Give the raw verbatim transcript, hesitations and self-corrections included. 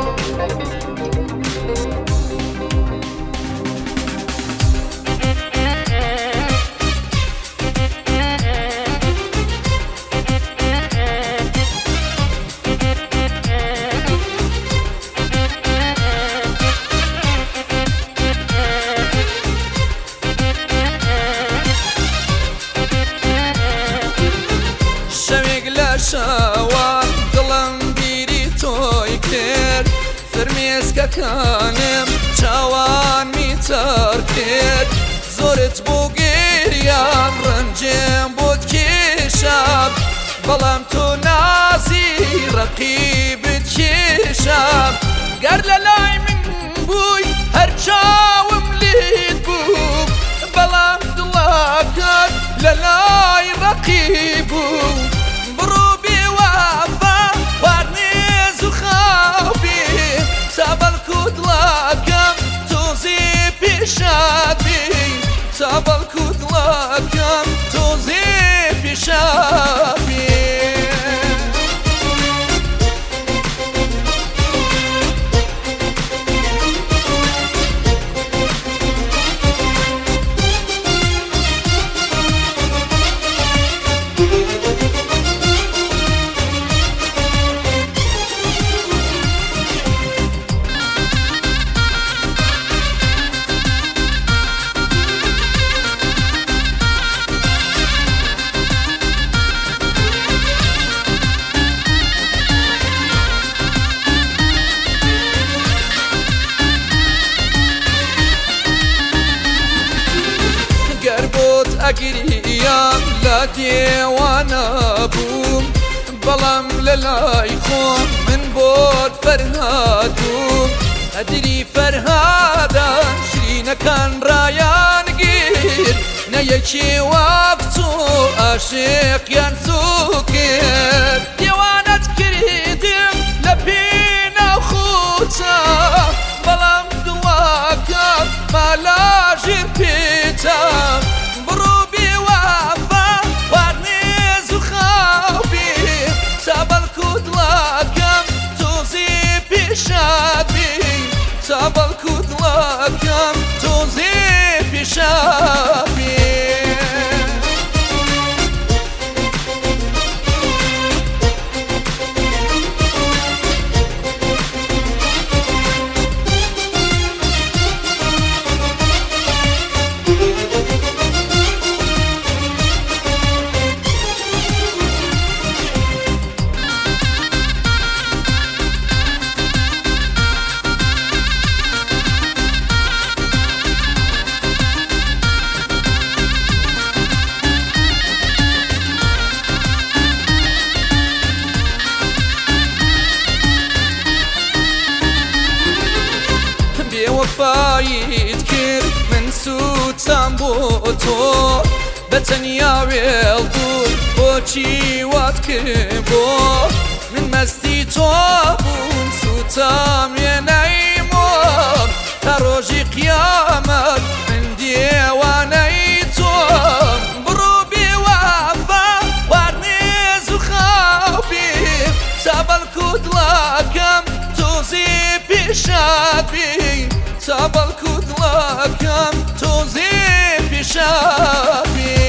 شەوان دڵم بیری تۆی کرد فرمێسکەکانم چاوانمی تار کرد زۆرت بۆ گریان ڕەنجێم بۆت کێشام بەڵام تۆ نازی ڕەقیبت کێشام گەر لە لای من بووی هەر چاوم لێت بوو بەڵام دڵاکەت لە لای ڕەقیب بوو سابل كودلاكم توزي في شابي ئەگریان لە دێوانە بووم بەڵام لە لای خۆم من بۆت فەرهادوم ئەدری فەرهادە شرینەکان ڕایان گیر نەیەکی وەک تۆ عاشقیان سوو کرد دێوانەت کردم لە پێناو خوتە بەڵام دڵاکەم مالاژیر پێتە سابل كودلاكم توزي في شابي وفایت کرد من سوتم بۆ تۆ بەتەنیا وێڵ بوو بۆچی وات کرد بۆ من مەستی تۆ بووم سوتم وێنەیمۆم تا ڕۆژی قیامەت من دێوانەی تۆم بڕۆ بێوەفا وارنێز و خاوبی سابەڵ کودڵاکەم تۆزی پێشابی سابل كودلاكم توزي في شابي